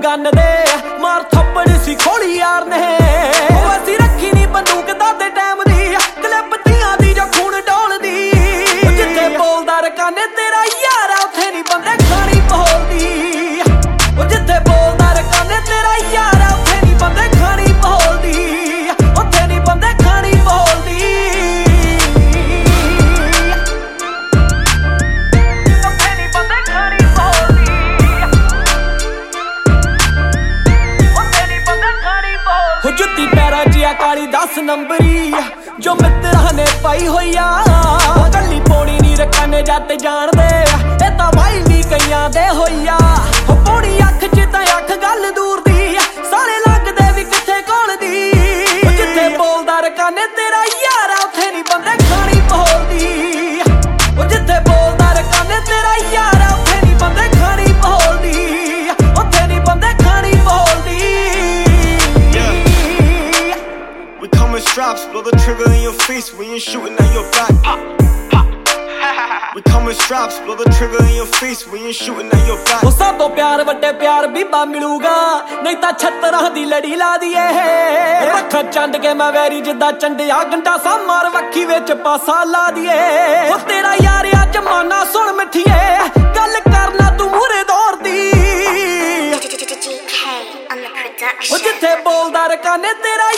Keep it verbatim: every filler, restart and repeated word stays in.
Gun दे मार थप्पड़ सी खोली यार ने असी रखी नी बंदूक दादे टाइम दी क्लिप तियां दी जो खून डोलदी जिथे बोलदा रकाने तेरा यार उथे नी बंदे खानी बोलदी जिथे बोलदा रकाने तेरा यार उथे नी बंदे खानी बोलदी उथे नी बंदे खानी बोलदी उथे नी बंदे खानी बोलदी उथे नी बंदे खानी बोलदी हो जुत्ती पैरां च आ काली दस नंबरी जो मित्रा ने पाई होई आ कल्ली पौड़ी नी रकाने जट जान दे ए तां भाई नी कईयां दे होई आ हो पौड़ी अख च तां अख गल दूर दी साले लगदे वी किथे कोल दी जिथे बोलदा रकाने तेरा यार उथे नी बंदे खानी बोलदी जिथे बोलदा रकाने तेरा यार उथे नी बंदे खानी बोलदी उथे नी बंदे खानी बोलदी We come in straps, blow the trigger in your face when you're shooting at your back. Pop, pop. We come in straps, blow the trigger in your face when you're shooting at your back. ਉਹ ਸਾਤੋਂ ਪਿਆਰ ਵੱਡੇ ਪਿਆਰ ਬੀਬਾ ਮਿਲੂਗਾ ਨਹੀਂ ਤਾਂ ਛੱਤਰਾਂ ਦੀ ਲੜੀ ਲਾ ਦਈਏ ਰੱਖਾਂ ਚੰਡ ਕੇ ਮੈਂ ਵੈਰੀ ਜਿੱਦਾਂ ਚੰਡਿਆ ਗੰਡਾ ਸਾ ਮਾਰ ਵੱਖੀ ਵਿੱਚ ਪਾਸਾ ਲਾ ਦਈਏ ਉਹ ਤੇਰਾ ਯਾਰ ਆ ਜਮਾਨਾ ਸੁਣ ਮਿੱਠੀਏ ਗੱਲ ਕਰਨਾ ਤੂੰ ਮੂਰੇ ਦੌੜਦੀ ਉਹ ਜਿੱਥੇ ਬੋਲਦਾ ਰਕਾਨੇ ਤੇਰਾ